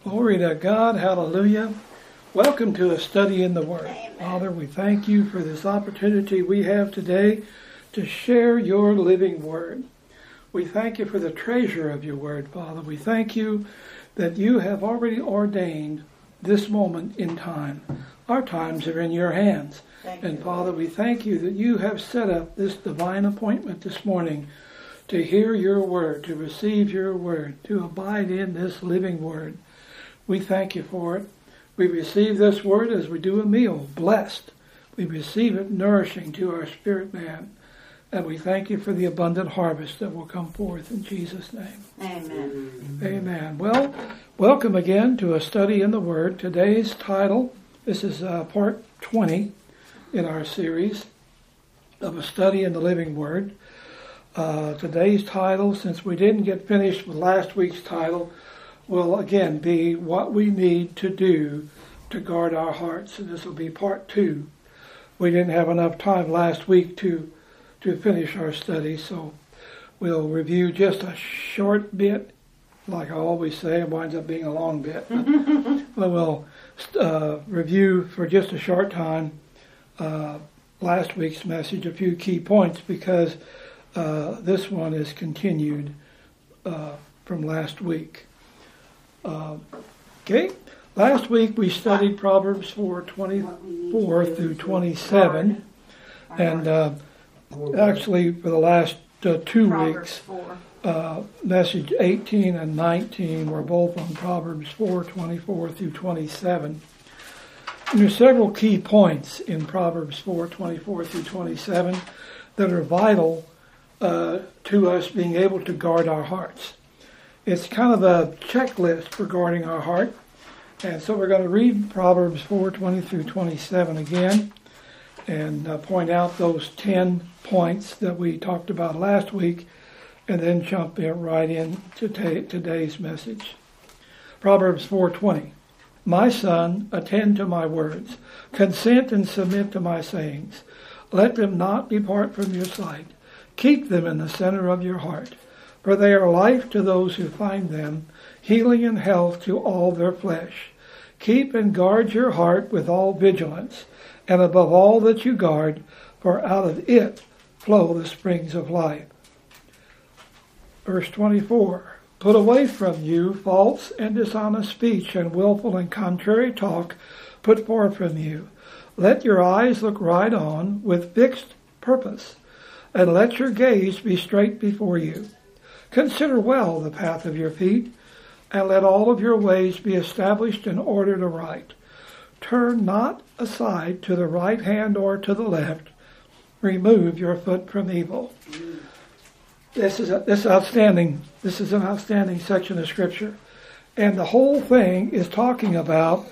Glory to God. Hallelujah. Welcome to a study in the Word. Amen. Father, we thank you for this opportunity we have today to share your living Word. We thank you for the treasure of your Word, Father. We thank you that you have already ordained this moment in time. Our times are in your hands. And Father, we thank you that you have set up this divine appointment this morning to hear your Word, to receive your Word, to abide in this living Word. We thank you for it. We receive this Word as we do a meal, blessed. We receive it nourishing to our spirit man. And we thank you for the abundant harvest that will come forth in Jesus' name. Amen. Amen. Well, welcome again to a study in the Word. Today's title, this is part 20 in our series of a study in the living Word. Today's title, since we didn't get finished with last week's title, will again be what we need to do to guard our hearts. And this will be part 2. We didn't have enough time last week to finish our study, so we'll review just a short bit. Like I always say, it winds up being a long bit. But we'll review for just a short time last week's message, a few key points, because this one is continued from last week. Okay, last week we studied Proverbs 4:24 through 27, and actually for the last 2 weeks, message 18 and 19 were both on Proverbs 4:24 through 27. And there's several key points in Proverbs 4:24 through 27 that are vital to us being able to guard our hearts. It's kind of a checklist for guarding our heart. And so we're going to read Proverbs 4:20 through 27 again and point out those 10 points that we talked about last week and then jump right into today's message. Proverbs 4:20. My son, attend to my words. Consent and submit to my sayings. Let them not depart from your sight. Keep them in the center of your heart. For they are life to those who find them, healing and health to all their flesh. Keep and guard your heart with all vigilance, and above all that you guard, for out of it flow the springs of life. Verse 24, put away from you false and dishonest speech, and willful and contrary talk put forth from you. Let your eyes look right on with fixed purpose, and let your gaze be straight before you. Consider well the path of your feet, and let all of your ways be established and ordered aright. Turn not aside to the right hand or to the left. Remove your foot from evil. This is an outstanding section of Scripture. And the whole thing is talking about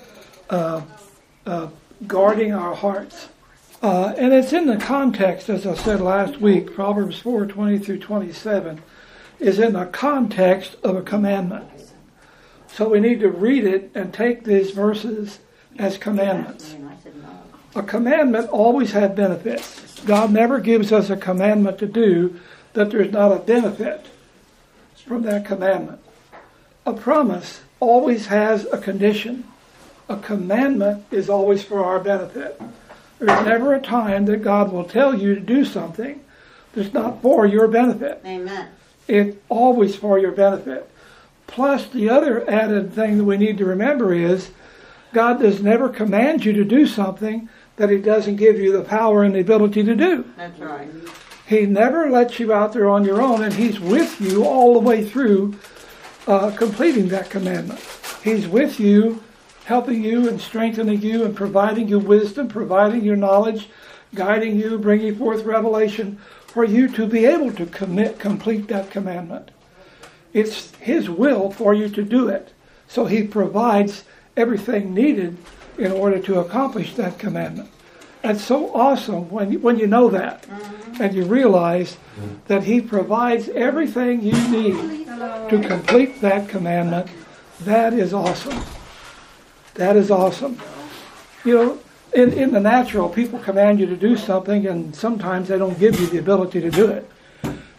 guarding our hearts. And it's in the context, as I said last week, Proverbs 4:20 through 27, is in the context of a commandment. So we need to read it and take these verses as commandments. A commandment always had benefits. God never gives us a commandment to do that there's not a benefit from that commandment. A promise always has a condition. A commandment is always for our benefit. There's never a time that God will tell you to do something that's not for your benefit. Amen. It's always for your benefit. Plus, the other added thing that we need to remember is God does never command you to do something that He doesn't give you the power and the ability to do. That's right. He never lets you out there on your own, and He's with you all the way through completing that commandment. He's with you, helping you and strengthening you and providing you wisdom, providing you knowledge, guiding you, bringing forth revelation for you to be able to complete that commandment. It's His will for you to do it. So He provides everything needed in order to accomplish that commandment. That's so awesome when you know that and you realize that He provides everything you need to complete that commandment. That is awesome. That is awesome. You know, in the natural, people command you to do something and sometimes they don't give you the ability to do it.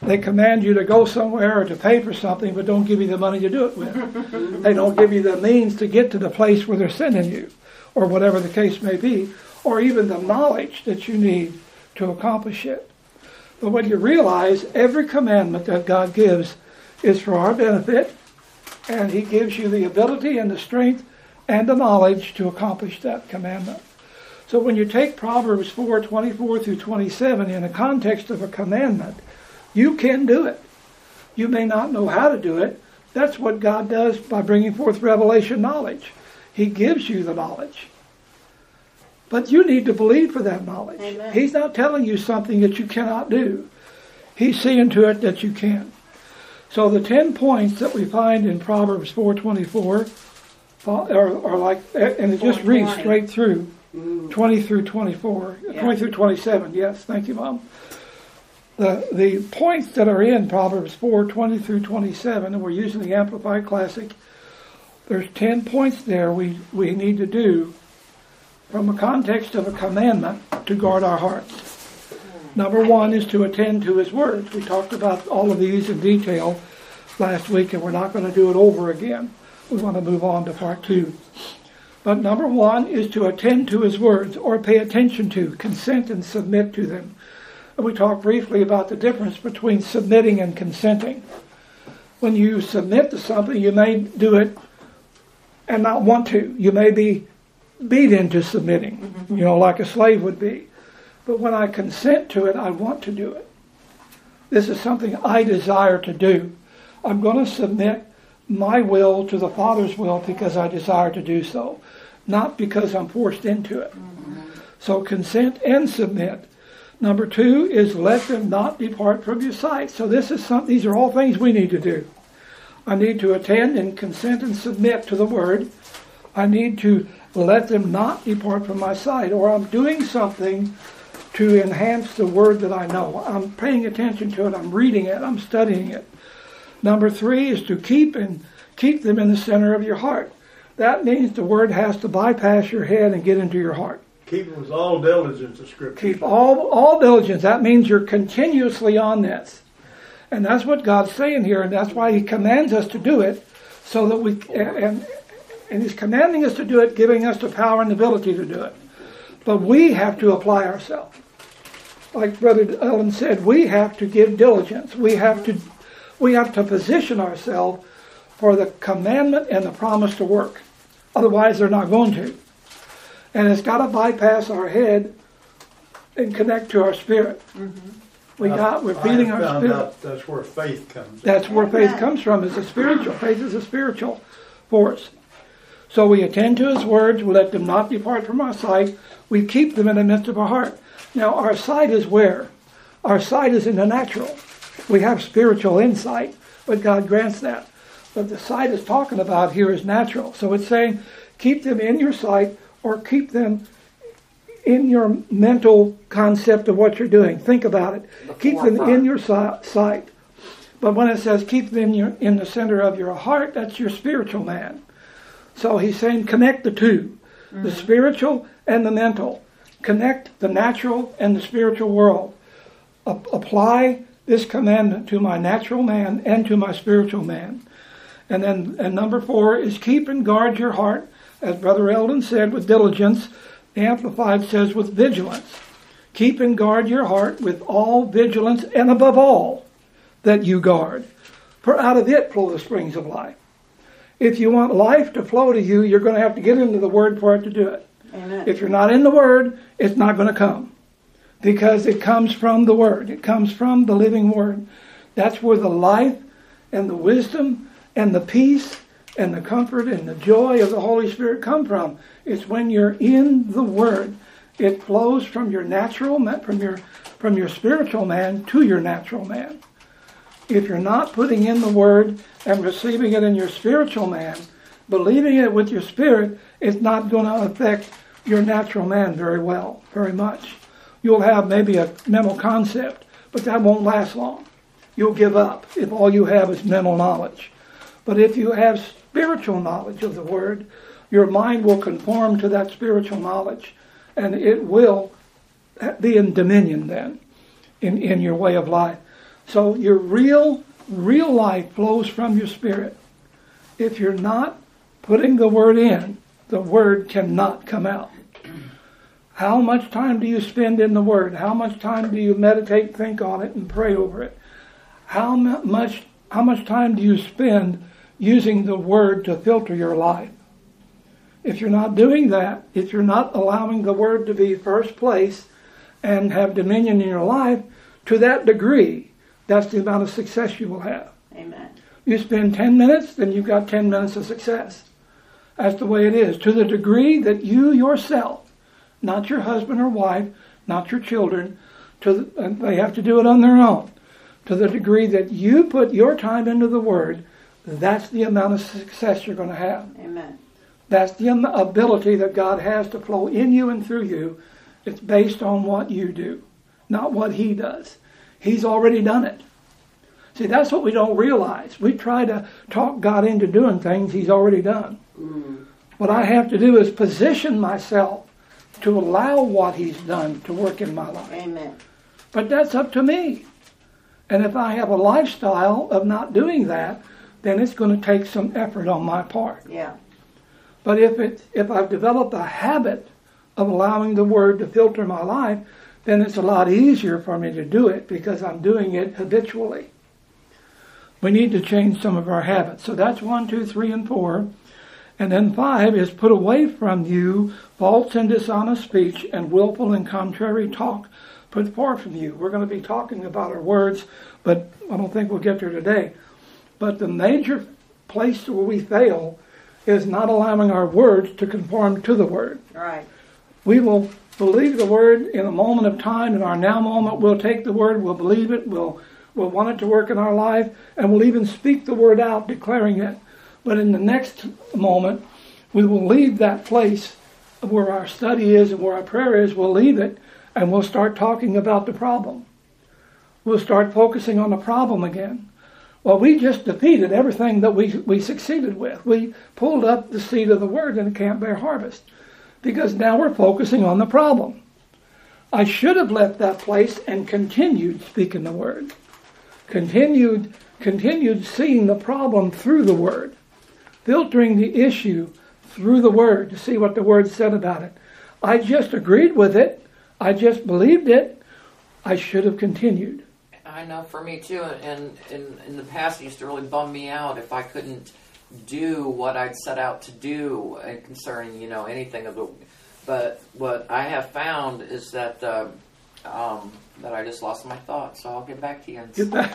They command you to go somewhere or to pay for something, but don't give you the money to do it with. They don't give you the means to get to the place where they're sending you, or whatever the case may be, or even the knowledge that you need to accomplish it. But when you realize every commandment that God gives is for our benefit, and He gives you the ability and the strength and the knowledge to accomplish that commandment. So when you take Proverbs 4:24 through 27 in the context of a commandment, you can do it. You may not know how to do it. That's what God does by bringing forth revelation knowledge. He gives you the knowledge. But you need to believe for that knowledge. Amen. He's not telling you something that you cannot do. He's seeing to it that you can. So the 10 points that we find in Proverbs 4:24 are like, and it just reads straight through, 20 through 24, 20 through 27. Yes, thank you, Mom. The points that are in Proverbs 4:20 through 27, and we're using the Amplified Classic, there's 10 points there we need to do from a context of a commandment to guard our hearts. Number 1 is to attend to His words. We talked about all of these in detail last week, and we're not going to do it over again. We want to move on to part 2. But number 1 is to attend to His words, or pay attention to, consent and submit to them. And we talked briefly about the difference between submitting and consenting. When you submit to something, you may do it and not want to. You may be beat into submitting, like a slave would be. But when I consent to it, I want to do it. This is something I desire to do. I'm going to submit my will to the Father's will because I desire to do so, not because I'm forced into it. So consent and submit. Number 2 is let them not depart from your sight. So these are all things we need to do. I need to attend and consent and submit to the Word. I need to let them not depart from my sight, or I'm doing something to enhance the Word that I know. I'm paying attention to it. I'm reading it. I'm studying it. Number 3 is to keep them in the center of your heart. That means the Word has to bypass your head and get into your heart. Keep it with all diligence, the Scripture. Keep all diligence. That means you're continuously on this. And that's what God's saying here, and that's why He commands us to do it, so that we, and He's commanding us to do it, giving us the power and ability to do it. But we have to apply ourselves. Like Brother Ellen said, we have to give diligence. We have to position ourselves for the commandment and the promise to work. Otherwise, they're not going to. And it's got to bypass our head and connect to our spirit. We're feeding our spirit. That's where faith comes. That's where faith comes from. It's a spiritual. Faith is a spiritual force. So we attend to His words. We let them not depart from our sight. We keep them in the midst of our heart. Now, our sight is where? Our sight is in the natural. We have spiritual insight, but God grants that. But the sight is talking about here is natural. So it's saying, keep them in your sight, or keep them in your mental concept of what you're doing. Think about it. Keep them in your sight. But when it says keep them in the center of your heart, that's your spiritual man. So He's saying connect the two, the spiritual and the mental. Connect the natural and the spiritual world. Apply this commandment to my natural man and to my spiritual man. And number 4 is keep and guard your heart, as Brother Eldon said, with diligence. The Amplified says with vigilance. Keep and guard your heart with all vigilance, and above all that you guard. For out of it flow the springs of life. If you want life to flow to you, you're going to have to get into the Word for it to do it. Amen. If you're not in the Word, it's not going to come. Because it comes from the Word. It comes from the living Word. That's where the life and the wisdom and the peace and the comfort and the joy of the Holy Spirit come from. It's when you're in the Word. It flows from your natural man, from your spiritual man to your natural man. If you're not putting in the Word and receiving it in your spiritual man, believing it with your spirit, it's not going to affect your natural man very much. You'll have maybe a mental concept, but that won't last long. You'll give up if all you have is mental knowledge. But if you have spiritual knowledge of the Word, your mind will conform to that spiritual knowledge, and it will be in dominion then in your way of life. So your real life flows from your spirit. If you're not putting the Word in, the Word cannot come out. How much time do you spend in the Word? How much time do you meditate, think on it, and pray over it? How much time do you spend using the Word to filter your life? If you're not doing that, if you're not allowing the Word to be first place and have dominion in your life, to that degree, that's the amount of success you will have. Amen. You spend 10 minutes, then you've got 10 minutes of success. That's the way it is. To the degree that you yourself, not your husband or wife, not your children, and they have to do it on their own. To the degree that you put your time into the Word, that's the amount of success you're going to have. Amen. That's the ability that God has to flow in you and through you. It's based on what you do, not what He does. He's already done it. See, that's what we don't realize. We try to talk God into doing things He's already done. What I have to do is position myself to allow what He's done to work in my life. Amen. But that's up to me. And if I have a lifestyle of not doing that, then it's going to take some effort on my part. Yeah. But if I've developed a habit of allowing the Word to filter my life, then it's a lot easier for me to do it because I'm doing it habitually. We need to change some of our habits. So that's 1, 2, 3, and 4. And then 5 is put away from you false and dishonest speech and willful and contrary talk. Put far from you. We're going to be talking about our words, but I don't think we'll get there today. But the major place where we fail is not allowing our words to conform to the Word. Right. We will believe the Word in a moment of time. In our now moment, we'll take the Word, we'll believe it, we'll want it to work in our life, and we'll even speak the Word out, declaring it. But in the next moment, we will leave that place where our study is and where our prayer is. We'll leave it, and we'll start talking about the problem. We'll start focusing on the problem again. Well, we just defeated everything that we succeeded with. We pulled up the seed of the Word and it can't bear harvest. Because now we're focusing on the problem. I should have left that place and continued speaking the Word. Continued seeing the problem through the Word. Filtering the issue through the Word to see what the Word said about it. I just agreed with it. I just believed it. I should have continued. I know for me too, and in the past it used to really bum me out if I couldn't do what I'd set out to do concerning, anything of the. But what I have found is that that I just lost my thought. So I'll get back to you. It's gone.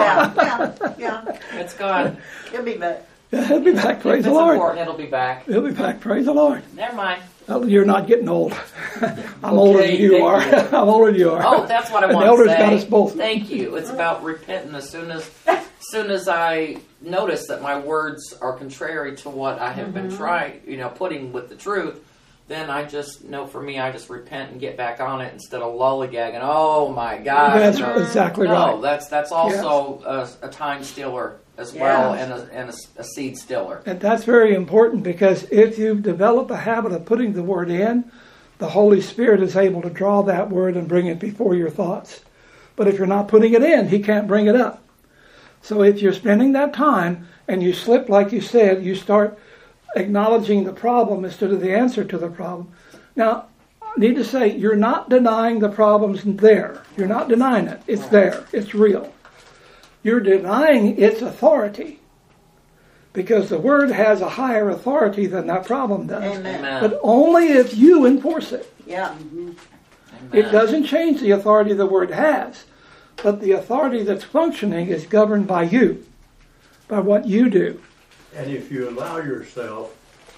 Yeah. It's gone. It'll be back. It'll be back. Praise the Lord. Important, it'll be back. It'll be back. Praise the Lord. Never mind. Well, you're not getting old. I'm older than you are. I'm older than you are. Oh, that's what I want to say. The elders got us both. Thank you. It's about repenting. As soon as I notice that my words are contrary to what I have been trying, putting with the truth, then I just know for me, I just repent and get back on it instead of lollygagging. Oh my God! That's exactly right. No, that's also a time stealer as well, and a seed stiller. And that's very important because if you develop a habit of putting the Word in, the Holy Spirit is able to draw that Word and bring it before your thoughts. But if you're not putting it in, He can't bring it up. So if you're spending that time and you slip, like you said, you start acknowledging the problem instead of the answer to the problem. Now, I need to say, you're not denying the problem's there. You're not denying it. It's there. It's real. You're denying its authority because the Word has a higher authority than that problem does. Amen. But only if you enforce it. Yeah. It doesn't change the authority the Word has, but the authority that's functioning is governed by you, by what you do. And if you allow yourself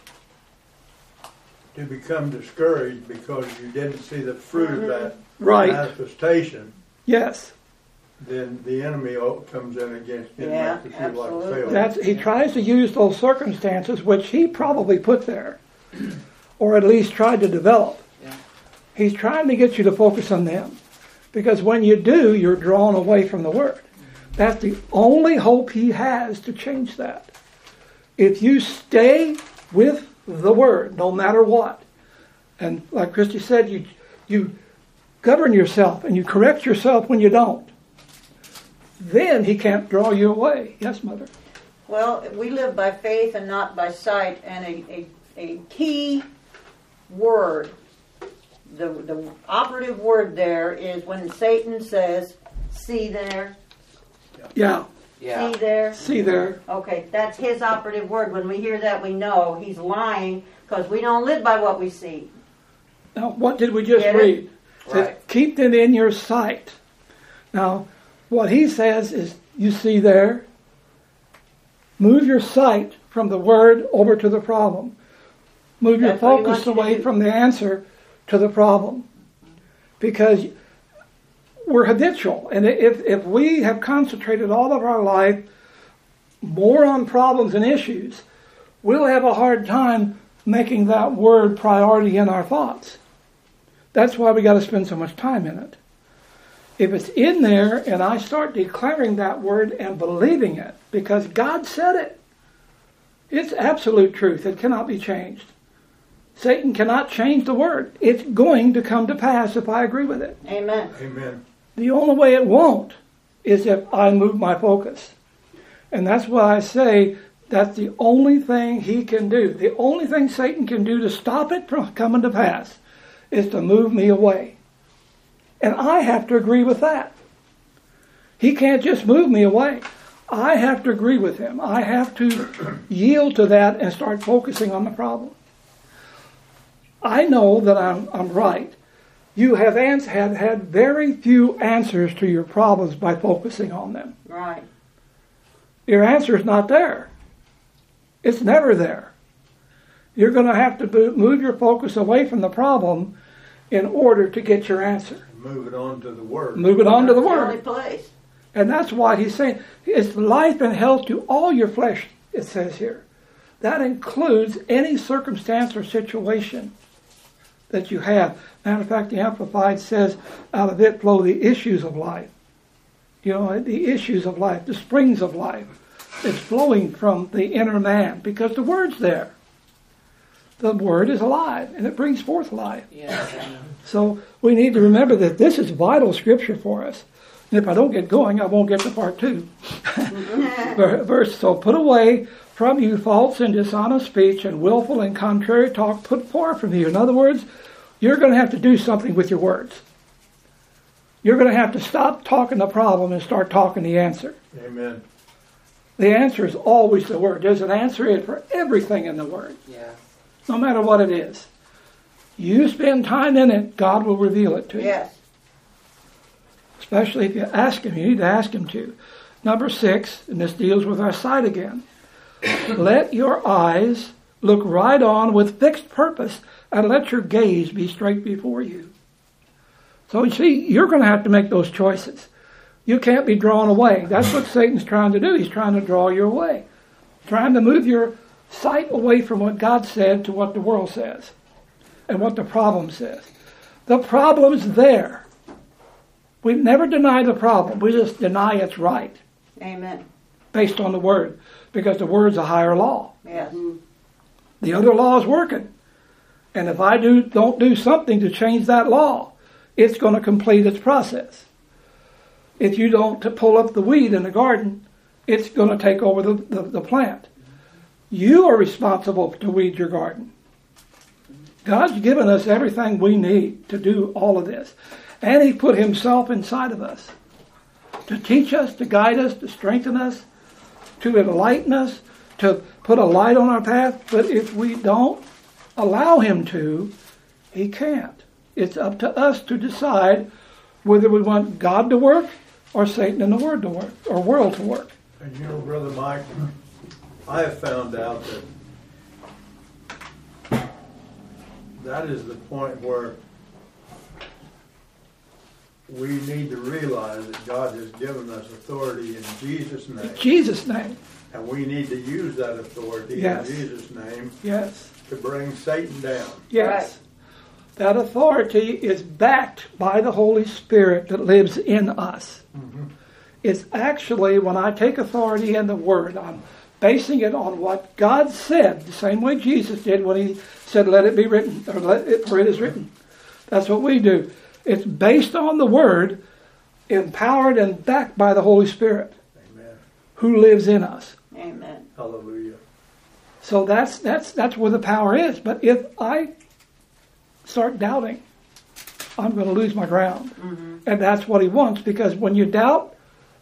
to become discouraged because you didn't see the fruit of that manifestation, yes, then the enemy comes in against you Yeah, and makes you feel like a failure. he tries to use those circumstances, which he probably put there, or at least tried to develop. Yeah. He's trying to get you to focus on them. Because when you do, you're drawn away from the Word. That's the only hope he has to change that. If you stay with the Word, no matter what, and like Christy said, you govern yourself and you correct yourself when you don't, then he can't draw you away. Yes, Mother? Well, we live by faith and not by sight, and a key word, the operative word there is when Satan says, see there, Yeah. see there. See there. Okay, that's his operative word. When we hear that, we know he's lying because we don't live by what we see. Now, what did we just Get it? read? It says, Right. keep them in your sight. Now, what he says is, you see there, move your sight from the word over to the problem. Move your That's what he focus wants you to away do. from the answer to the problem. Because we're habitual. And if we have concentrated all of our life more on problems and issues, we'll have a hard time making that word priority in our thoughts. That's why we got to spend so much time in it. If it's in there and I start declaring that word and believing it, because God said it, it's absolute truth. It cannot be changed. Satan cannot change the word. It's going to come to pass if I agree with it. Amen. Amen. The only way it won't is if I move my focus. And that's why I say that's the only thing he can do. The only thing Satan can do to stop it from coming to pass is to move me away. And I have to agree with that. He can't just move me away. I have to agree with him. I have to yield to that and start focusing on the problem. I know that I'm right. You have had very few answers to your problems by focusing on them. Right. Your answer is not there. It's never there. You're going to have to move your focus away from the problem in order to get your answer. Move it on to the Word. Move it on to the That's Word. only place. And that's why he's saying it's life and health to all your flesh, it says here. That includes any circumstance or situation that you have. Matter of fact, the Amplified says, out of it flow the issues of life. You know, the issues of life, the springs of life. It's flowing from the inner man because the Word's there. The Word is alive and it brings forth life. Yes. So we need to remember that this is vital scripture for us. And if I don't get going, I won't get to part 2. Verse, so put away from you false and dishonest speech and willful and contrary talk, put far from you. In other words, you're going to have to do something with your words. You're going to have to stop talking the problem and start talking the answer. Amen. The answer is always the Word. There's an answer for everything in the Word, Yeah. no matter what it is. You spend time in it, God will reveal it to you. Yes. Especially if you ask Him. You need to ask Him to. Number 6, and this deals with our sight again. Let your eyes look right on with fixed purpose and let your gaze be straight before you. So you see, you're going to have to make those choices. You can't be drawn away. That's what Satan's trying to do. He's trying to draw you away. Trying to move your sight away from what God said to what the world says and what the problem says. The problem's there. We never deny the problem. We just deny it's right Amen. based on the Word because the Word's a higher law. Yes. The other law is working. And if I don't do something to change that law, it's going to complete its process. If you don't pull up the weed in the garden, it's going to take over the plant. You are responsible to weed your garden. God's given us everything we need to do all of this. And He put Himself inside of us to teach us, to guide us, to strengthen us, to enlighten us, to put a light on our path. But if we don't allow Him to, He can't. It's up to us to decide whether we want God to work or Satan and the Word to work, or world to work. And you know, Brother Mike, I have found out that is the point where we need to realize that God has given us authority in Jesus' name. In Jesus' name. And we need to use that authority Yes. in Jesus' name Yes. to bring Satan down. Yes. Right. That authority is backed by the Holy Spirit that lives in us. Mm-hmm. It's actually, when I take authority in the Word, I'm basing it on what God said, the same way Jesus did when He said, let it be written, or for it is written. That's what we do. It's based on the Word. empowered and backed by the Holy Spirit Amen. who lives in us. Amen. Hallelujah. So that's where the power is. But if I start doubting, I'm going to lose my ground. Mm-hmm. And that's what he wants, because when you doubt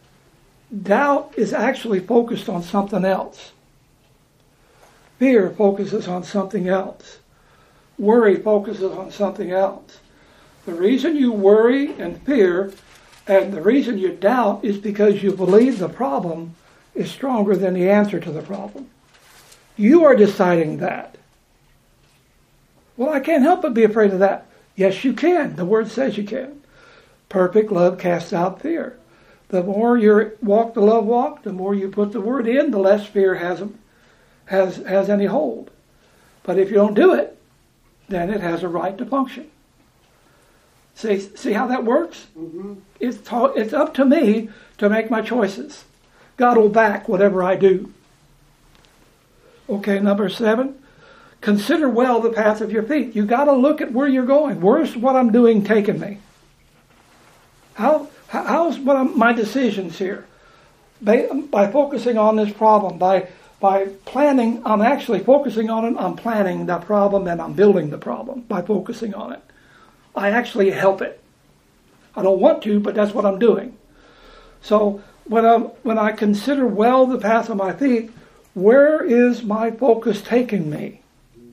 is actually focused on something else. Fear focuses on something else. Worry focuses on something else. The reason you worry and fear and the reason you doubt is because you believe the problem is stronger than the answer to the problem. You are deciding that. Well, I can't help but be afraid of that. Yes, you can. The Word says you can. Perfect love casts out fear. The more you walk the love walk, the more you put the Word in, the less fear has any hold. But if you don't do it, then it has a right to function. See how that works? Mm-hmm. It's up to me to make my choices. God will back whatever I do. Okay, number 7. Consider well the path of your feet. You got to look at where you're going. Where's what I'm doing taking me? How's my decisions here? By focusing on this problem, by planning, I'm actually focusing on it. I'm planning the problem and I'm building the problem by focusing on it. I actually help it. I don't want to, but that's what I'm doing. So when I consider well the path of my feet, where is my focus taking me?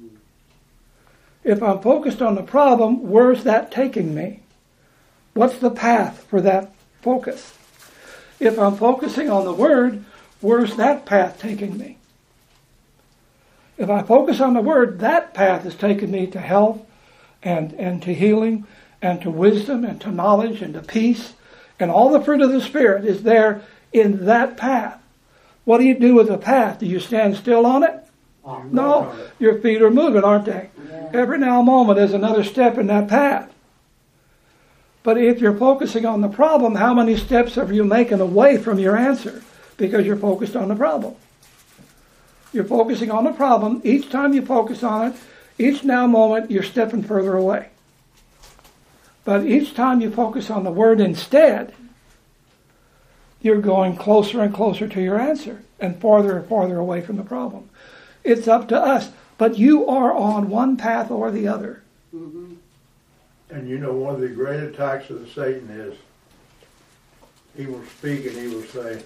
If I'm focused on the problem, where's that taking me? What's the path for that focus? If I'm focusing on the Word, where's that path taking me? If I focus on the Word, that path is taking me to health and to healing and to wisdom and to knowledge and to peace. And all the fruit of the Spirit is there in that path. What do you do with the path? Do you stand still on it? No, your feet are moving, aren't they? Yeah. Every now and moment is another step in that path. But if you're focusing on the problem, how many steps are you making away from your answer? Because you're focused on the problem. You're focusing on the problem. Each time you focus on it, each now moment, you're stepping further away. But each time you focus on the Word instead, you're going closer and closer to your answer and farther away from the problem. It's up to us. But you are on one path or the other. Mm-hmm. And you know, one of the great attacks of Satan is he will speak and he will say,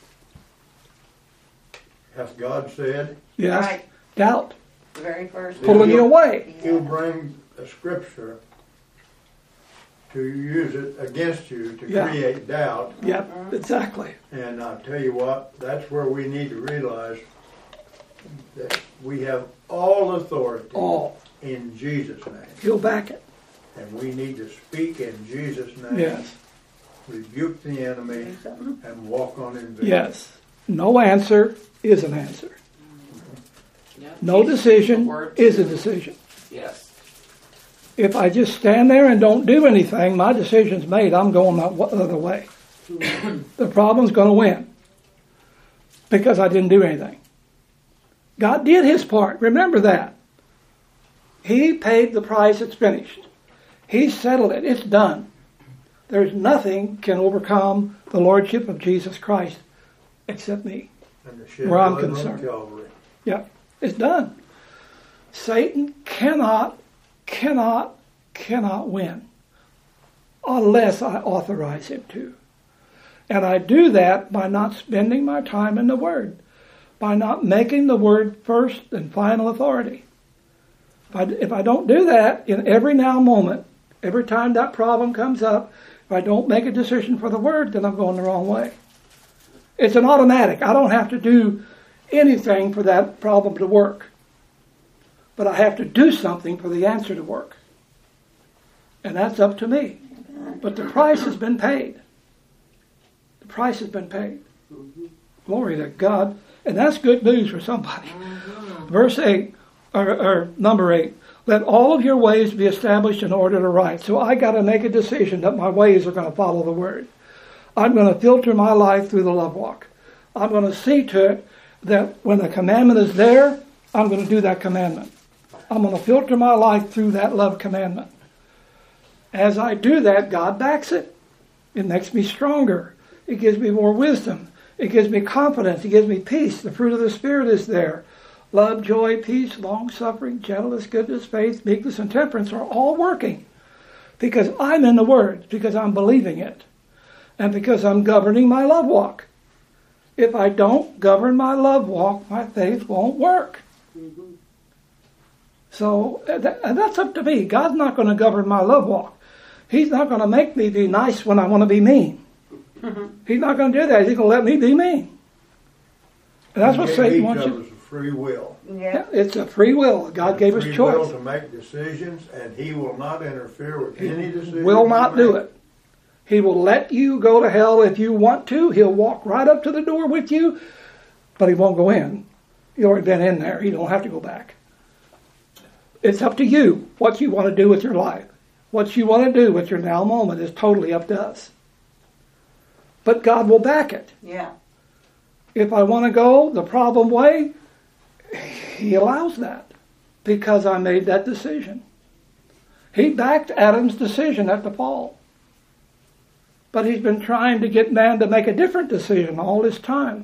hath God said? Yes. Right. Doubt. The very first. Pulling you away. He'll bring a scripture to use it against you to create doubt. Yep, exactly. And I'll tell you what, that's where we need to realize that we have all authority in Jesus' name. He'll back it. And we need to speak in Jesus' name. Yes. Rebuke the enemy and walk on in victory. Yes. No answer is an answer. Yeah. No decision is a decision. Yes. If I just stand there and don't do anything, my decision's made. I'm going that other way. The problem's going to win because I didn't do anything. God did His part. Remember that. He paid the price. It's finished. He settled it. It's done. There's nothing can overcome the Lordship of Jesus Christ except me, where I'm concerned. Yeah, it's done. Satan cannot win unless I authorize him to. And I do that by not spending my time in the Word, by not making the Word first and final authority. If I don't do that in every now moment, every time that problem comes up, if I don't make a decision for the Word, then I'm going the wrong way. It's an automatic. I don't have to do anything for that problem to work. But I have to do something for the answer to work. And that's up to me. But the price has been paid. The price has been paid. Glory to God. And that's good news for somebody. Verse 8, or number 8. Let all of your ways be established in order to right. So I got to make a decision that my ways are going to follow the Word. I'm going to filter my life through the love walk. I'm going to see to it that when the commandment is there, I'm going to do that commandment. I'm going to filter my life through that love commandment. As I do that, God backs it. It makes me stronger. It gives me more wisdom. It gives me confidence. It gives me peace. The fruit of the Spirit is there. Love, joy, peace, long-suffering, gentleness, goodness, faith, meekness, and temperance are all working because I'm in the Word, because I'm believing it, and because I'm governing my love walk. If I don't govern my love walk, my faith won't work. Mm-hmm. So that's up to me. God's not going to govern my love walk. He's not going to make me be nice when I want to be mean. Mm-hmm. He's not going to do that. He's going to let me be mean. And that's what Satan wants you to do. Free will. Yeah, it's a free will. God gave us choice. Free will to make decisions, and He will not interfere with any decision. He will not do it. He will let you go to hell if you want to. He'll walk right up to the door with you, but He won't go in. You've already been in there. You don't have to go back. It's up to you what you want to do with your life. What you want to do with your now moment is totally up to us. But God will back it. Yeah. If I want to go the problem way, He allows that because I made that decision. He backed Adam's decision at the fall. But He's been trying to get man to make a different decision all this time.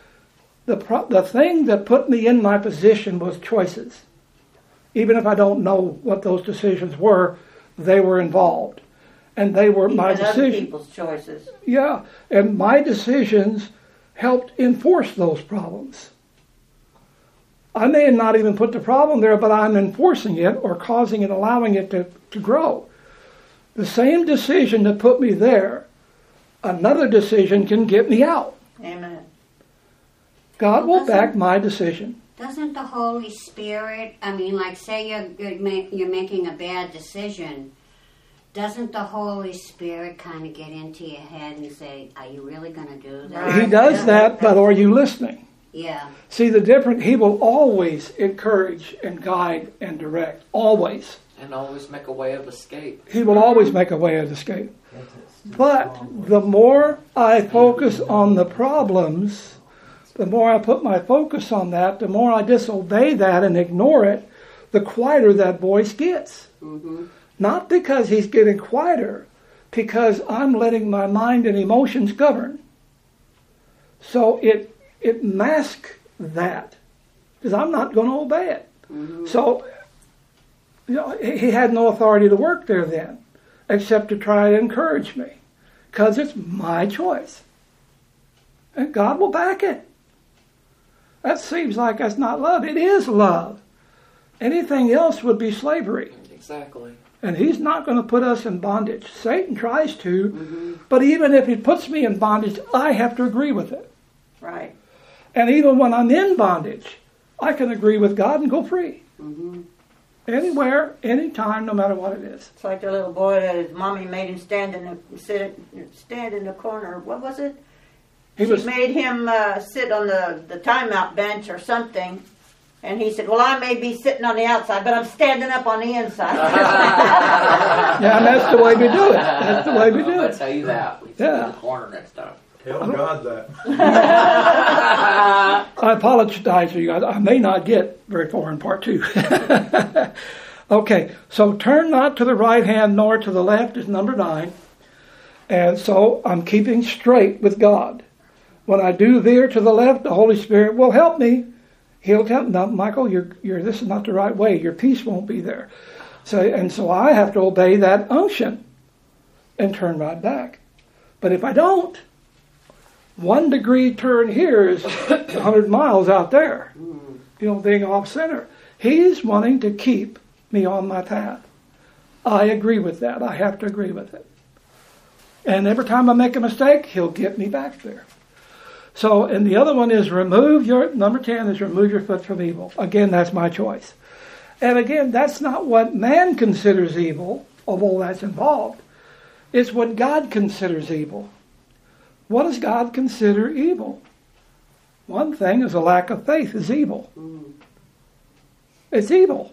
The thing that put me in my position was choices. Even if I don't know what those decisions were, they were involved. And they were my decisions. Other people's choices. Yeah, and my decisions helped enforce those problems. I may not even put the problem there, but I'm enforcing it or causing it, allowing it to grow. The same decision that put me there, another decision can get me out. Amen. God will back my decision. Doesn't the Holy Spirit, like say you're making a bad decision, doesn't the Holy Spirit kind of get into your head and say, are you really going to do that? He does that, but are you listening? Yeah. See, the difference, He will always encourage and guide and direct. Always. And always make a way of escape. He will always make a way of escape. But the more I focus on the problems, the more I put my focus on that, the more I disobey that and ignore it, the quieter that voice gets. Mm-hmm. Not because he's getting quieter, because I'm letting my mind and emotions govern. So it masks that, because I'm not going to obey it. Mm-hmm. So, he had no authority to work there then, except to try to encourage me, because it's my choice. And God will back it. That seems like that's not love. It is love. Anything else would be slavery. Exactly. And He's not going to put us in bondage. Satan tries to, but even if he puts me in bondage, I have to agree with it. Right. And even when I'm in bondage, I can agree with God and go free. Mm-hmm. Anywhere, anytime, no matter what it is. It's like the little boy that his mommy made him stand in the corner. What was it? She made him sit on the timeout bench or something. And he said, well, I may be sitting on the outside, but I'm standing up on the inside. Yeah, and that's the way we do it. That's the way we do it. I'll tell you that. We sit in the corner next time. Tell God that. I apologize to you guys. I may not get very far in part 2. Okay, so turn not to the right hand nor to the left is number 9. And so I'm keeping straight with God. When I do veer to the left, the Holy Spirit will help me. He'll tell me, no, Michael, you're this is not the right way. Your peace won't be there. So I have to obey that unction and turn right back. But if I don't, 1 degree turn here is 100 miles out there. Being off center. He's wanting to keep me on my path. I agree with that. I have to agree with it. And every time I make a mistake, He'll get me back there. So, and the other one is number 10 is remove your foot from evil. Again, that's my choice. And again, that's not what man considers evil, although that's involved. It's what God considers evil. What does God consider evil? One thing is a lack of faith is evil. It's evil.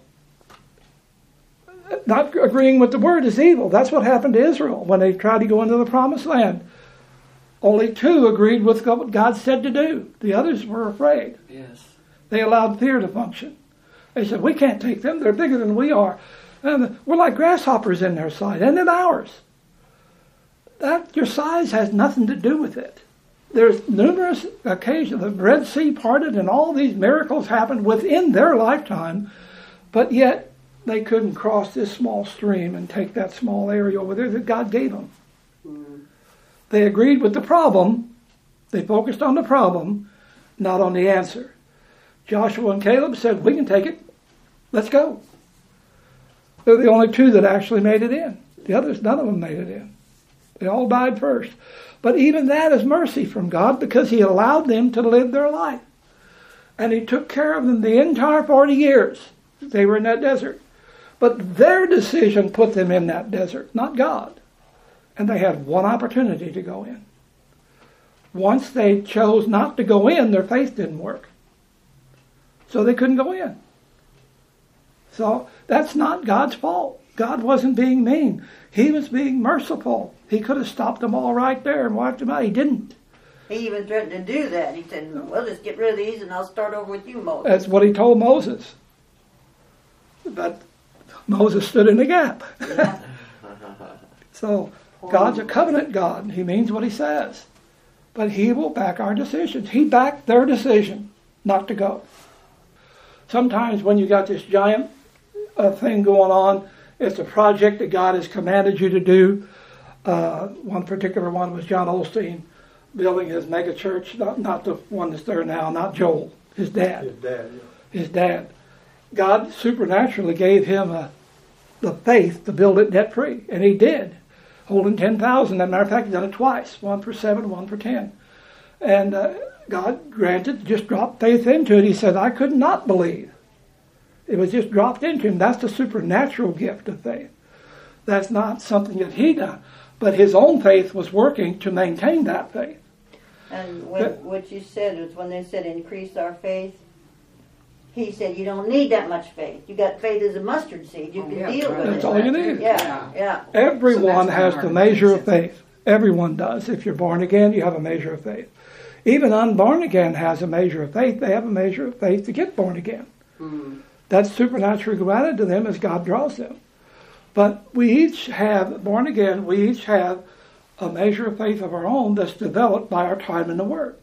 Not agreeing with the word is evil. That's what happened to Israel when they tried to go into the promised land. Only 2 agreed with what God said to do. The others were afraid. Yes. They allowed fear to function. They said, we can't take them. They're bigger than we are. And we're like grasshoppers in their sight, and in ours. That your size has nothing to do with it. There's numerous occasions, the Red Sea parted and all these miracles happened within their lifetime, but yet they couldn't cross this small stream and take that small area over there that God gave them. They agreed with the problem. They focused on the problem, not on the answer. Joshua and Caleb said, we can take it. Let's go. They're the only two that actually made it in. The others, none of them made it in. They all died first. But even that is mercy from God because he allowed them to live their life. And he took care of them the entire 40 years they were in that desert. But their decision put them in that desert, not God. And they had one opportunity to go in. Once they chose not to go in, their faith didn't work. So they couldn't go in. So that's not God's fault. God wasn't being mean. He was being merciful. He could have stopped them all right there and wiped them out. He didn't. He even threatened to do that. He said, well, just get rid of these and I'll start over with you, Moses. That's what he told Moses. But Moses stood in the gap. So God's a covenant God. He means what he says. But he will back our decisions. He backed their decision not to go. Sometimes when you got this giant thing going on, it's a project that God has commanded you to do. One particular one was John Osteen building his mega church, not the one that's there now, not Joel, his dad. His dad. God supernaturally gave him the faith to build it debt free, and he did, holding 10,000. As a matter of fact, he's done it twice, one for 7, one for 10. And God granted, just dropped faith into it. He said, I could not believe. It was just dropped into him. That's the supernatural gift of faith. That's not something that he done. But his own faith was working to maintain that faith. And what you said was when they said increase our faith, he said you don't need that much faith. You got faith as a mustard seed. You can deal with it. That's all you need. Yeah. Everyone has the measure of faith. Everyone does. If you're born again, you have a measure of faith. Even unborn again has a measure of faith. They have a measure of faith to get born again. That's supernaturally granted to them as God draws them. But we each have, born again, we each have a measure of faith of our own that's developed by our time in the Word.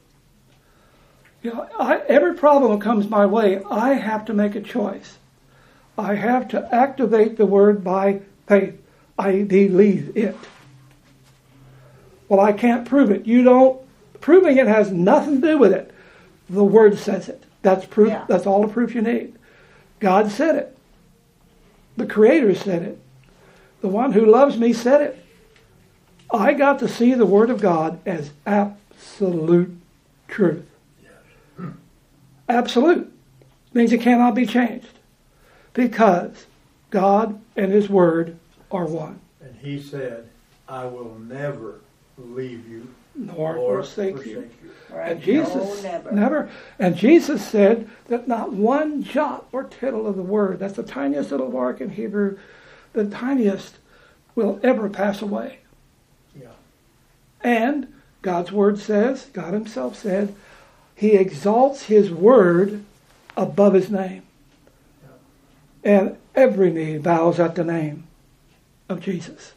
You know, every problem that comes my way, I have to make a choice. I have to activate the Word by faith. I believe it. Well, I can't prove it. You don't. Proving it has nothing to do with it. The Word says it. That's proof. Yeah. That's all the proof you need. God said it. The Creator said it. The one who loves me said it. I got to see the Word of God as absolute truth. Yes. Absolute. Means it cannot be changed. Because God and His Word are one. And He said, I will never leave you nor forsake you. Right. And Jesus No, never. And Jesus said that not one jot or tittle of the Word, that's the tiniest little mark in Hebrew, the tiniest, will ever pass away. Yeah. And God's Word says, God Himself said, He exalts His Word above His name. Yeah. And every knee bows at the name of Jesus.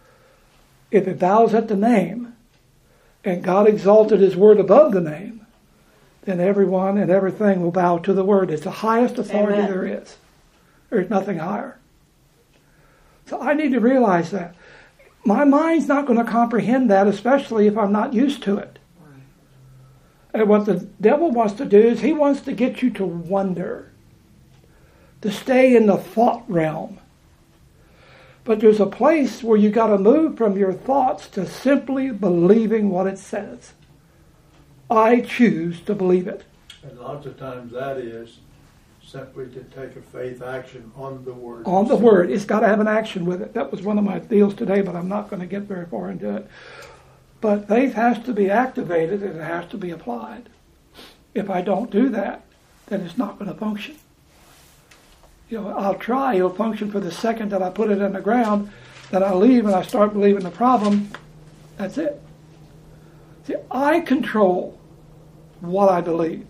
If it bows at the name, and God exalted His Word above the name, then everyone and everything will bow to the Word. It's the highest authority Amen. there is. There's nothing higher. So I need to realize that. My mind's not going to comprehend that, especially if I'm not used to it. Right. And what the devil wants to do is he wants to get you to wonder, to stay in the thought realm. But there's a place where you got to move from your thoughts to simply believing what it says. I choose to believe it. And lots of times that is simply to take a faith action on the Word. On the Word. It's got to have an action with it. That was one of my deals today, but I'm not going to get very far into it. But faith has to be activated and it has to be applied. If I don't do that, then it's not going to function. You know, I'll try, it'll function for the second that I put it in the ground, then I leave and I start believing the problem, that's it. See, I control what I believe.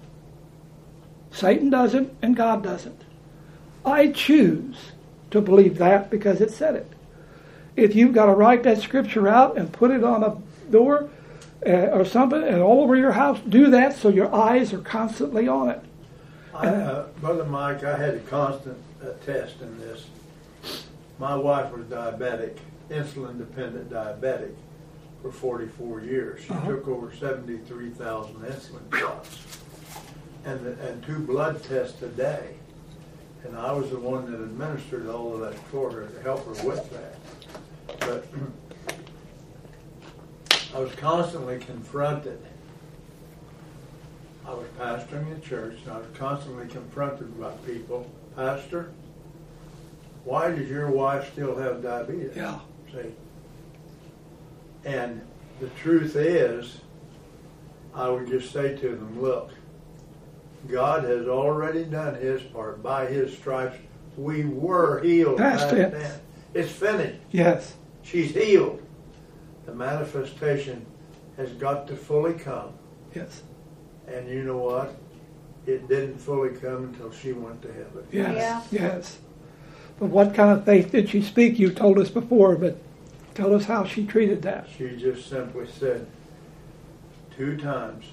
Satan doesn't and God doesn't. I choose to believe that because it said it. If you've got to write that scripture out and put it on a door or something and all over your house, do that so your eyes are constantly on it. Brother Mike, I had a constant test in this. My wife was diabetic, insulin-dependent diabetic, for 44 years. She took over 73,000 insulin shots and 2 blood tests a day. And I was the one that administered all of that for her to help her with that. But I was constantly confronted. I was pastoring a church, and I was constantly confronted by people. Pastor, why does your wife still have diabetes? Yeah. See? And the truth is, I would just say to them, look, God has already done His part. By His stripes, we were healed. Past tense. It's finished. Yes. She's healed. The manifestation has got to fully come. Yes. And you know what? It didn't fully come until she went to heaven. Yes. Yes. But what kind of faith did she speak? You told us before, but tell us how she treated that. She just simply said, 2 times,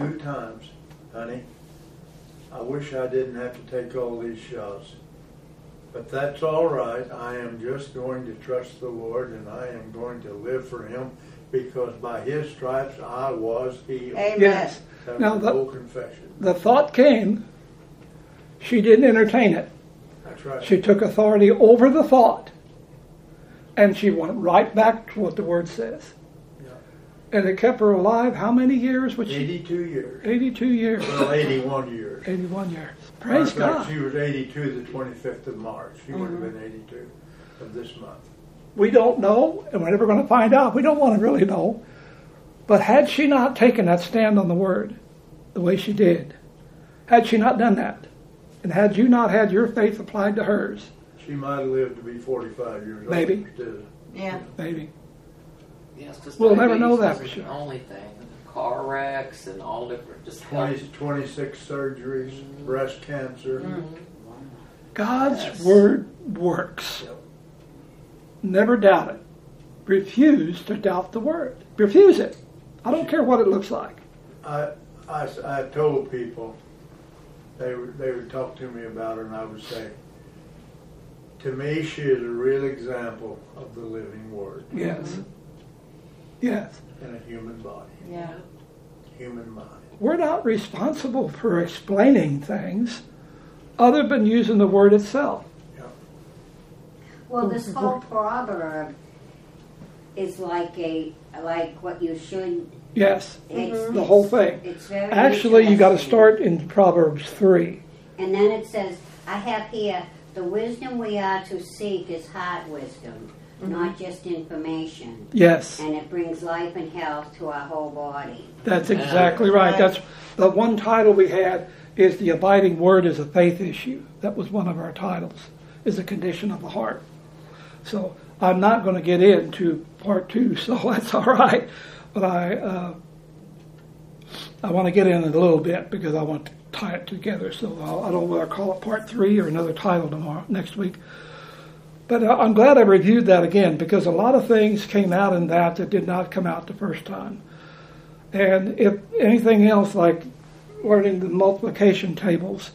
honey, I wish I didn't have to take all these shots. But that's all right. I am just going to trust the Lord, and I am going to live for Him, because by His stripes I was healed. Amen. Yes. That Now was the, full confession. the thought came, she didn't entertain it. That's right. She took authority over the thought, and she went right back to what the Word says. Yeah. And it kept her alive how many years? Was she? 82 years. 82 years. Well, 81 years. 81 years. Praise Matter of fact, God. she was 82 the 25th of March. She would have been 82 of this month. We don't know, and we're never going to find out. We don't want to really know. But had she not taken that stand on the Word the way she did, had she not done that, and had you not had your faith applied to hers, She might have lived to be 45 years old. Maybe. Still. Yeah. maybe. Yes, just We'll never know that diabetes for isn't sure. the only thing. Car wrecks and all different, just health. 26 surgeries, breast cancer. God's Yes. Word works. Yep. Never doubt it. Refuse to doubt the Word. Refuse it. I don't care what it looks like. I told people, they would talk to me about her, and I would say, to me, she is a real example of the living Word Yes. Yes. in a human body, Yeah. human mind. We're not responsible for explaining things other than using the Word itself. Well, this whole proverb is like what you should. Yes. It's, The whole thing. It's very Actually, you got to interesting. start in Proverbs 3. And then it says, I have here, the wisdom we are to seek is heart wisdom, not just information. Yes. And it brings life and health to our whole body. That's exactly right. That's the one title we had is The Abiding Word is a Faith Issue. That was one of our titles, is a condition of the heart. So I'm not going to get into part 2, so that's all right. But I want to get in it a little bit because I want to tie it together. So I don't know whether I call it part 3 or another title next week. But I'm glad I reviewed that again because a lot of things came out in that did not come out the first time. And if anything else, like learning the multiplication tables,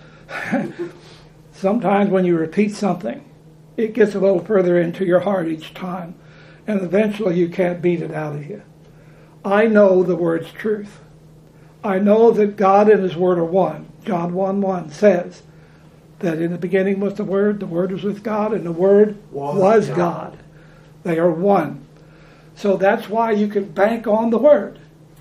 sometimes when you repeat something, it gets a little further into your heart each time. And eventually you can't beat it out of you. I know the Word's truth. I know that God and His Word are one. John 1:1 says that in the beginning was the Word was with God, and the Word was God. They are one. So that's why you can bank on the Word.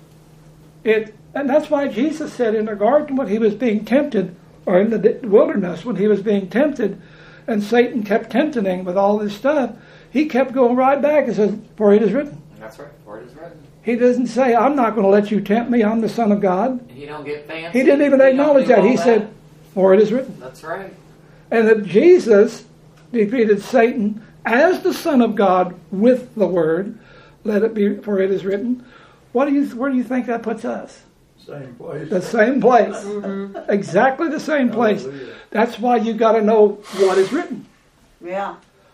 And that's why Jesus said in the garden when He was being tempted, or in the wilderness when He was being tempted, and Satan kept tempting Him with all this stuff, He kept going right back and says, for it is written. That's right, for it is written. He doesn't say, I'm not going to let you tempt me, I'm the Son of God. And He don't get fancy. He didn't even don't acknowledge do that. all He said, for it is written. That's right. And that Jesus defeated Satan as the Son of God with the Word. Let it be, for it is written. Where do you think that puts us? Same place. The same place. Exactly the same place. Hallelujah. That's why you got to know what is written. Yeah.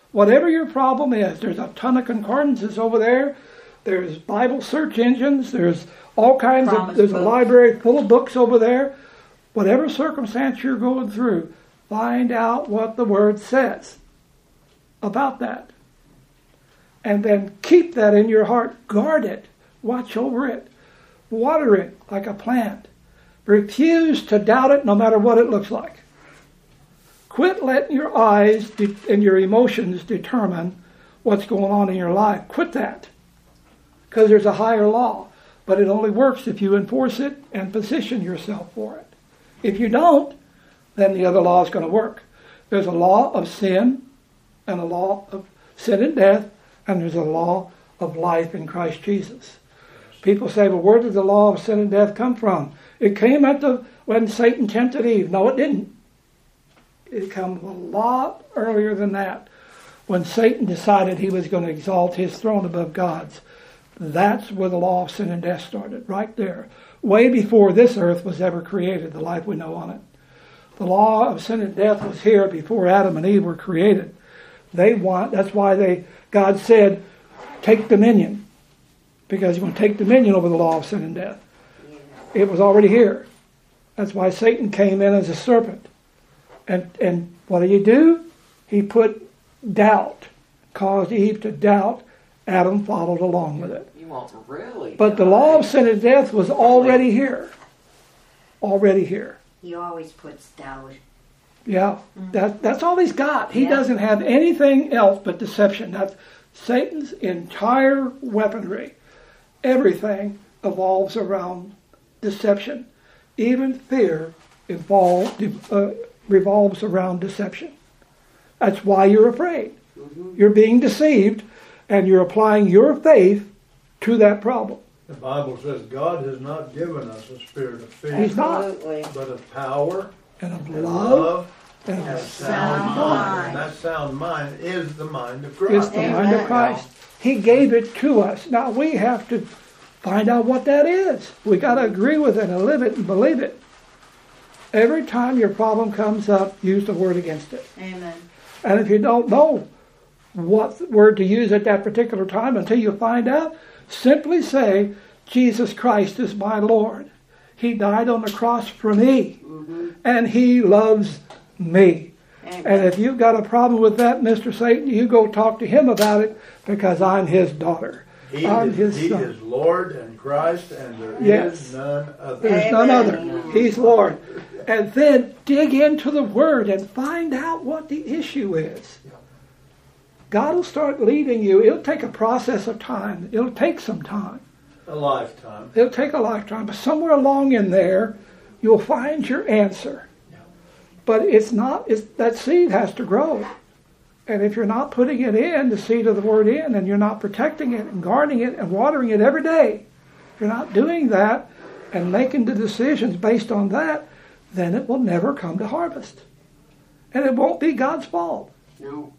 Whatever your problem is, there's a ton of concordances over there. There's Bible search engines. There's all kinds Promise of, there's a books. library full of books over there. Whatever circumstance you're going through, find out what the Word says about that. And then keep that in your heart. Guard it. Watch over it. Water it like a plant. Refuse to doubt it no matter what it looks like. Quit letting your eyes and your emotions determine what's going on in your life. Quit that. Because there's a higher law. But it only works if you enforce it and position yourself for it. If you don't, then the other law is going to work. There's a law of sin and a law of sin and death, and there's a law of life in Christ Jesus. People say, well, where did the law of sin and death come from? It came when Satan tempted Eve. No, it didn't. It came a lot earlier than that, when Satan decided he was going to exalt his throne above God's. That's where the law of sin and death started, right there. Way before this earth was ever created, the life we know on it. The law of sin and death was here before Adam and Eve were created. That's why God said, take dominion. Because you're going to take dominion over the law of sin and death. It was already here. That's why Satan came in as a serpent. And what do? He put doubt, caused Eve to doubt. Adam followed along with it. You won't really. But the law of sin and death was already here. Already here. He always puts doubt. Yeah, that's all he's got. He Yeah. doesn't have anything else but deception. That's Satan's entire weaponry. Everything evolves around deception. Even fear revolves around deception. That's why you're afraid. You're being deceived, and you're applying your faith to that problem. The Bible says God has not given us a spirit of fear, He's not. Absolutely. but of power, And of and love, love, and and a of sound sound mind. mind. And that sound mind is the mind of is Christ. the mind of Christ. He gave it to us. Now we have to find out what that is. We got to agree with it and live it and believe it. Every time your problem comes up, use the word against it. Amen. And if you don't know what word to use at that particular time until you find out, simply say, Jesus Christ is my Lord. He died on the cross for me. And He loves me. Amen. And if you've got a problem with that, Mr. Satan, you go talk to him about it, because I'm his daughter. I'm his He son. is Lord and Christ, and there Yes. is none other. There's none Amen. other. He's Lord. And then dig into the Word and find out what the issue is. God will start leading you. It'll take a process of time. It'll take some time. A lifetime. It'll take a lifetime. But somewhere along in there, you'll find your answer. But that seed has to grow. And if you're not putting it in, the seed of the Word in, and you're not protecting it and guarding it and watering it every day, if you're not doing that and making the decisions based on that, then it will never come to harvest. And it won't be God's fault. No.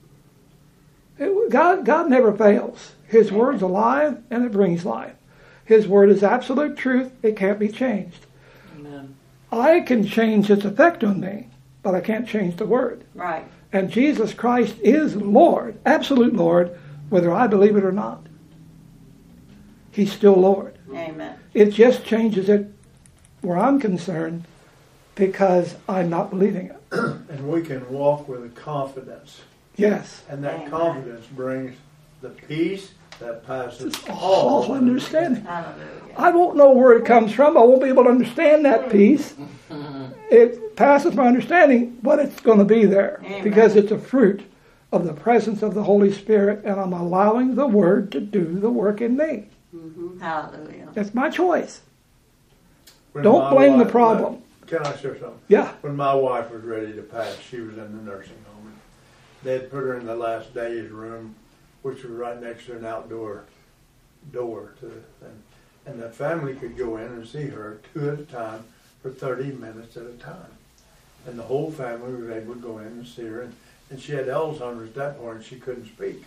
God never fails. His Word's alive, and it brings life. His Word is absolute truth. It can't be changed. Amen. I can change its effect on me, but I can't change the Word. Right. And Jesus Christ is Lord, absolute Lord, whether I believe it or not. He's still Lord. Amen. It just changes it where I'm concerned, because I'm not believing it. And we can walk with a confidence. Yes. And that Amen. confidence brings the peace that passes All all understanding. Hallelujah. I won't know where it comes from. I won't be able to understand that peace. It passes my understanding, but it's going to be there. Amen. Because it's a fruit of the presence of the Holy Spirit, and I'm allowing the Word to do the work in me. Hallelujah. That's my choice. When Don't my blame the wife- problem. Can I share something? Yeah. When my wife was ready to pass, she was in the nursing home. They'd put her in the last days room, which was right next to an outdoor door to the thing. And the family could go in and see her 2 at a time for 30 minutes at a time. And the whole family was able to go in and see her. And she had Alzheimer's at that point, and she couldn't speak.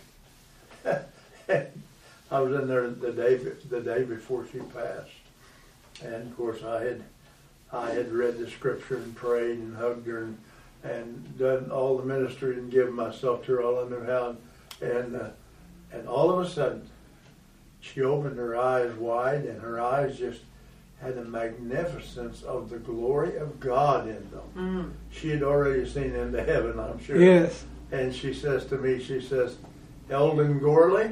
I was in there the day before she passed. And of course I had read the scripture and prayed and hugged her and done all the ministry and given myself to her all I knew how. And And all of a sudden, she opened her eyes wide, and her eyes just had the magnificence of the glory of God in them. She had already seen into heaven, I'm sure. Yes. And she says to me, she says, Eldon Gorley,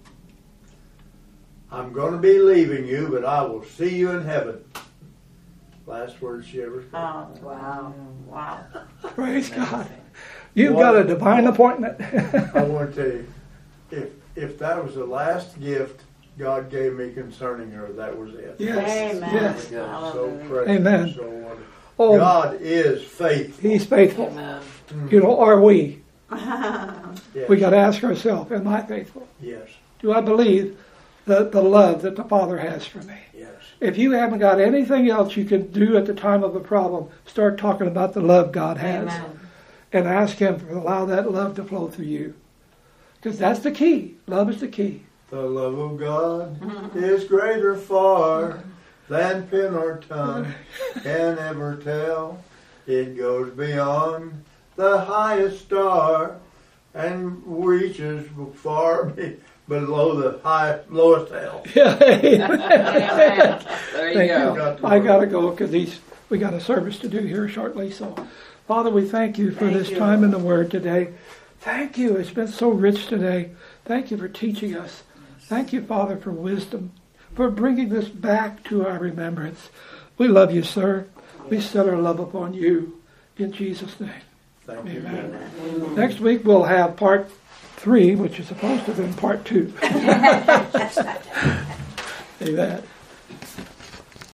I'm going to be leaving you, but I will see you in heaven. Last words she ever said. Oh, wow. Wow. Praise God. You've got a divine appointment. I want to tell you, if that was the last gift God gave me concerning her, that was it. Yes. Amen. Yes. So Hallelujah. precious, Amen. so wonderful. Oh, God is faithful. He's faithful. Amen. You know, are we? Yes. We got to ask ourselves, am I faithful? Yes. Do I believe the love that the Father has for me? Yes. If you haven't got anything else you can do at the time of a problem, start talking about the love God has. Amen. And ask Him to allow that love to flow through you. Because that's the key. Love is the key. The love of God is greater far than pen or tongue can ever tell. It goes beyond the highest star and reaches far below the lowest hell. Amen. There you Thank go. you. I got to go because we got a service to do here shortly. So, Father, we thank you for Thank this you. time in the Word today. Thank you. It's been so rich today. Thank you for teaching us. Thank you, Father, for wisdom, for bringing this back to our remembrance. We love you, sir. We set our love upon you. In Jesus' name. Thank you. Amen. Next week we'll have part 3, which is supposed to have been part 2. Amen.